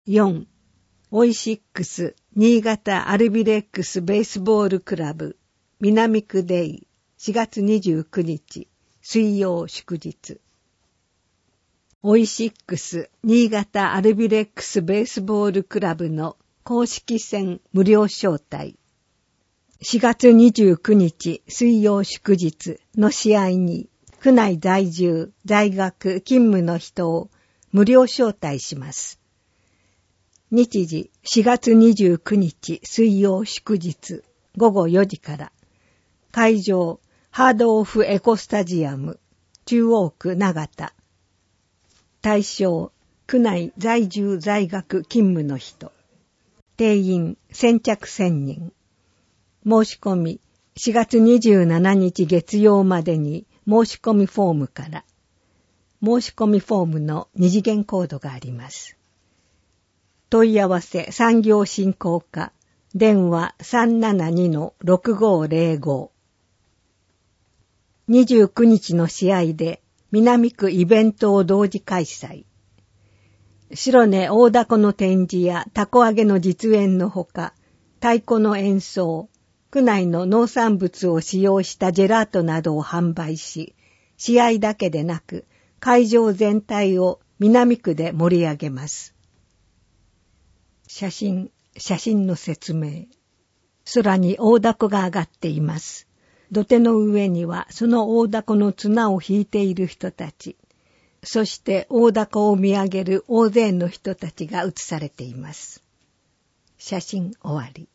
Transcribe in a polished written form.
4. オイシックス新潟アルビレックスベースボールクラブ南区デイ4月29日水曜祝日。オイシックス新潟アルビレックスベースボールクラブの公式戦無料招待。4月29日水曜祝日の試合に区内在住、在学、勤務の人を無料招待します。日時4月29日水曜祝日午後4時から。会場ハードオフエコスタジアム中央区長田。対象区内在住在学勤務の人。定員先着1000人。申し込み4月27日月曜までに申し込みフォームから。申し込みフォームの2次元コードがあります。問い合わせ産業振興課電話 372-6505。29日の試合で南区イベントを同時開催。白根大凧の展示や凧揚げの実演のほか、太鼓の演奏、区内の農産物を使用したジェラートなどを販売し、試合だけでなく会場全体を南区で盛り上げます。写真の説明。空に大凧が上がっています。土手の上にはその大凧の綱を引いている人たち、そして大凧を見上げる大勢の人たちが写されています。写真終わり。